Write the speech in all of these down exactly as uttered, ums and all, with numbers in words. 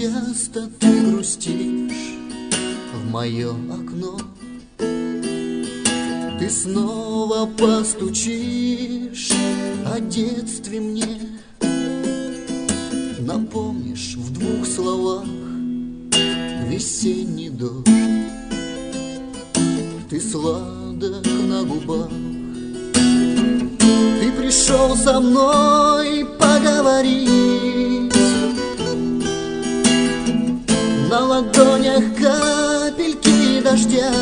часто ты грустишь в мое окно. Ты снова постучишь о детстве мне, напомнишь в двух словах весенний дождь. Ты сладок на губах, ты пришел со мной поговорить. На ладонях капельки дождя,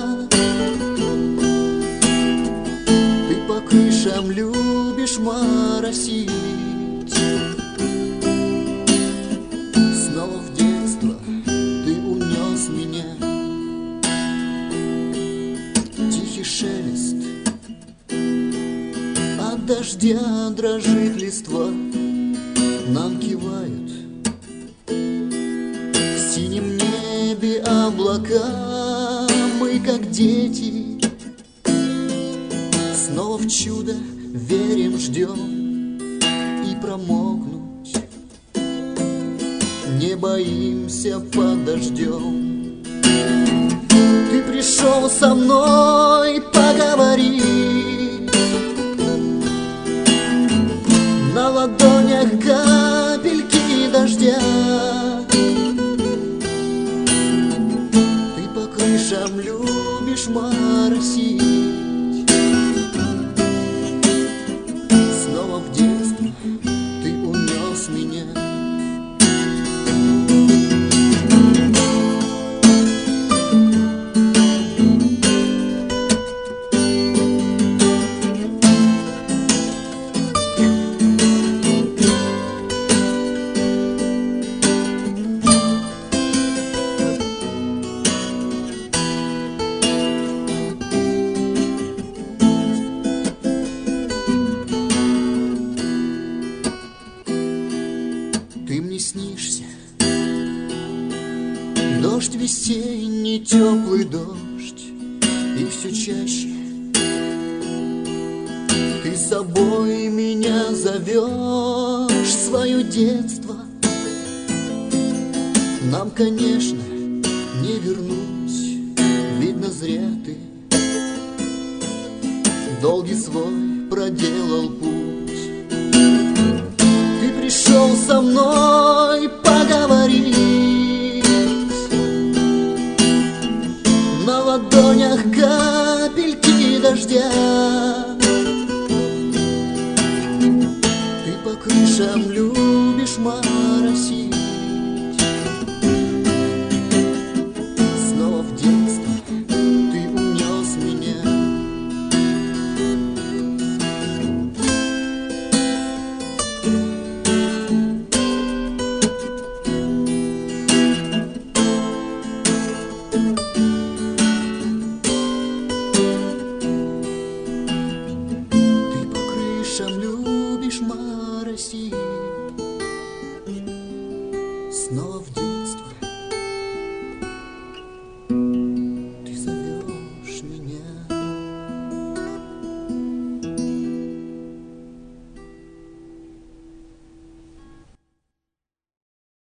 ты по крышам любишь моросить. Снова в детство ты унес меня. Тихий шелест от дождя, дрожит листва, нам кивают в синем небе облака. Мы как дети снова в чудо верим, ждем, и промокнуть не боимся под дождем. Ты пришел со мной поговорить. На ладонях капельки дождя, ты по крышам любишь моросить. Снова в детство ты унес меня. Ты мне снишься, дождь весенний, теплый дождь, и все чаще ты с собой меня зовешь, свое детство. Нам, конечно, не вернуть, видно, зря ты долгий свой проделал путь. Пришел со мной поговорить. На ладонях